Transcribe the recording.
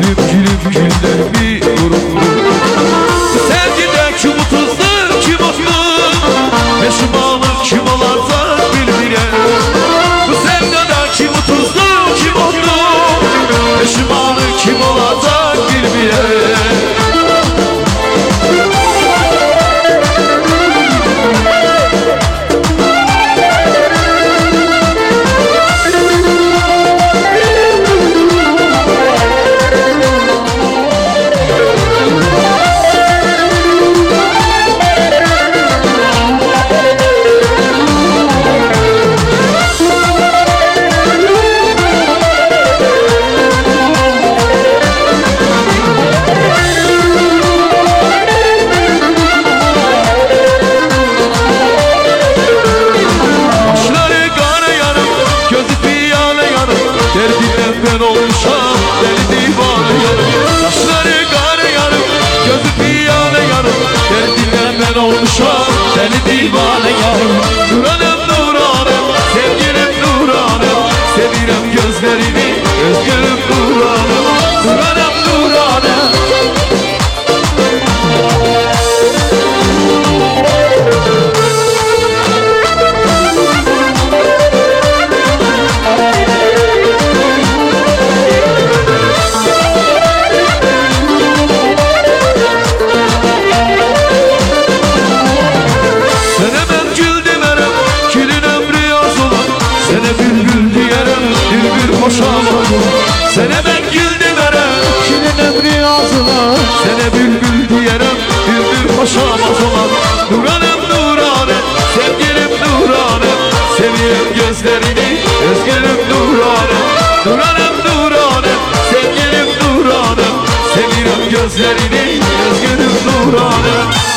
Gülüm gülüm güllerimi vurup vurup. Sevgide kim mutludur kim mutlu, Meşrubalık kim olacak bilmire. Bu sevgide kim mutludur kim mutlu, Meşrubalık kim olacak bilmire. Derdinden ben olmuşam deli divane yarım. Saçları kara yarım, gözü piyale yarım. Derdinden ben olmuşam deli divane yarım. Nuranem nuranem, sevgilim nuranem, sevirem gözlerini, özgürüm nuranem. Nuranem nuranem. Sene ben gül verem, kilin emri ağzına. Sene bülbül diyerem, bülbül koşamaz olan. Nuranem nuranem, sevgilim nuranem, seviyorum gözlerini, özgürüm nuranem. Nuranem nuranem, sevgilim nuranem, seviyorum gözlerini, özgürüm nuranem.